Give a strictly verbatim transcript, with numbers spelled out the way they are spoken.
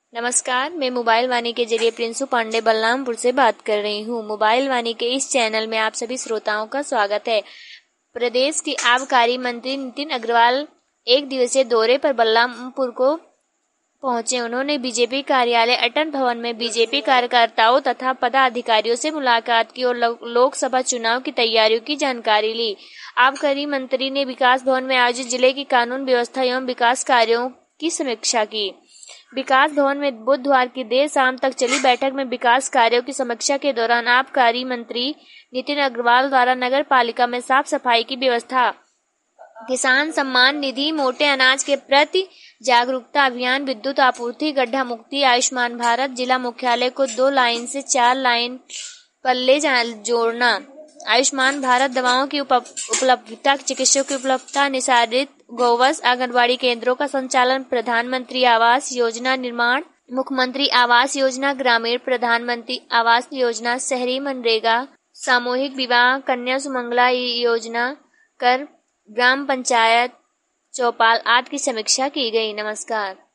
नमस्कार, मैं मोबाइल वाणी के जरिए प्रिंसू पांडे बलरामपुर से बात कर रही हूँ। मोबाइल वाणी के इस चैनल में आप सभी श्रोताओं का स्वागत है। प्रदेश के आबकारी मंत्री नितिन अग्रवाल एक दिवसीय दौरे पर बलरामपुर को पहुंचे। उन्होंने बीजेपी कार्यालय अटल भवन में बीजेपी कार्यकर्ताओं तथा पदाधिकारियों से मुलाकात की और लोकसभा चुनाव की तैयारियों की जानकारी ली। आबकारी मंत्री ने विकास भवन में आयोजित जिले की कानून व्यवस्था एवं विकास कार्यों की समीक्षा की। विकास भवन में बुधवार की देर शाम तक चली बैठक में विकास कार्यों की समीक्षा के दौरान आबकारी मंत्री नितिन अग्रवाल द्वारा नगर पालिका में साफ सफाई की व्यवस्था, किसान सम्मान निधि, मोटे अनाज के प्रति जागरूकता अभियान, विद्युत आपूर्ति, गड्ढा मुक्ति, आयुष्मान भारत, जिला मुख्यालय को दो लाइन से चार लाइन पर ले जोड़ना, आयुष्मान भारत दवाओं की उपलब्धता, चिकित्सकों की उपलब्धता, निःशर्त गौवंश आंगनबाड़ी केंद्रों का संचालन, प्रधानमंत्री आवास योजना निर्माण, मुख्यमंत्री आवास योजना ग्रामीण, प्रधानमंत्री आवास योजना शहरी, मनरेगा, सामूहिक विवाह, कन्या सुमंगला योजना, कर, ग्राम पंचायत चौपाल आदि की समीक्षा की गई। नमस्कार।